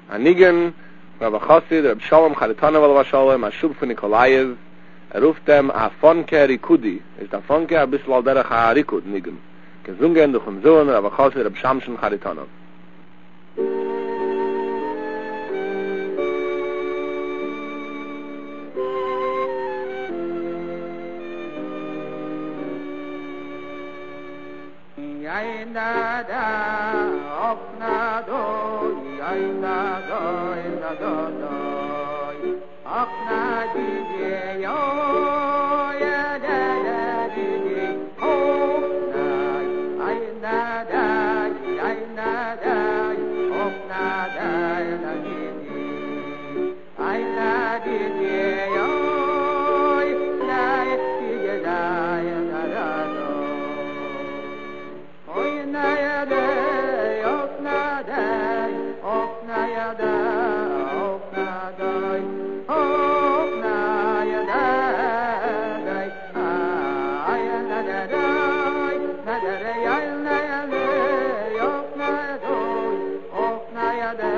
Anigen, Rabbi Chassid, Rabbi Shalom Charitana Val Shalom, a Shub von Nikolaev, ruft dem a Fonke Rikudi. Ist der Fonke a bissl al derech a Rikud, Nigen. Gesungen durch den Sohn, Rabbi Chassid, Rabbi Shamshon Charitana. Yaina da, okna do, yaina do, yaina do do, okna di yo, ya da da di, okna, yaina da, okna da, yaina di, yaina di yo, yaina di da, yaina da do. Yeah.